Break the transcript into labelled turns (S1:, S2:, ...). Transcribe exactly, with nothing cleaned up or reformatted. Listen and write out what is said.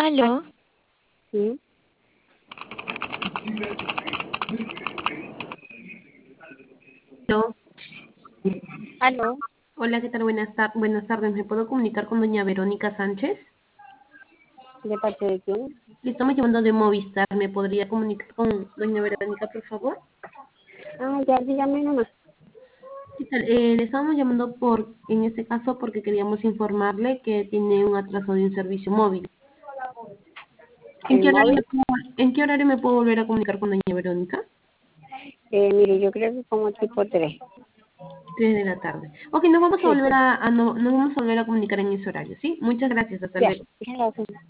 S1: Ay,
S2: Aló,
S1: sí,
S3: Aló.
S1: aló,
S3: Hola, ¿qué tal? Buenas, tar- buenas tardes. ¿Me puedo comunicar con doña Verónica Sánchez?
S1: ¿de parte de quién?
S3: Le estamos llamando de Movistar. ¿Me podría comunicar con doña Verónica, por favor?
S1: Ah, ya, dígame nomás.
S3: ¿Qué tal? Eh, le estamos llamando por, en este caso, porque queríamos informarle que tiene un atraso de un servicio móvil. ¿En
S1: ¿El
S3: qué horario me
S1: móvil?
S3: puedo, en qué horario me puedo volver a comunicar con doña Verónica?
S1: Eh, mire, yo creo que como tipo tres.
S3: Tres de la tarde. Ok, nos vamos a
S1: Sí,
S3: volver a, a no- nos vamos a volver a comunicar en ese horario, ¿sí? Muchas gracias. Hasta
S1: ya,
S3: luego.
S1: gracias.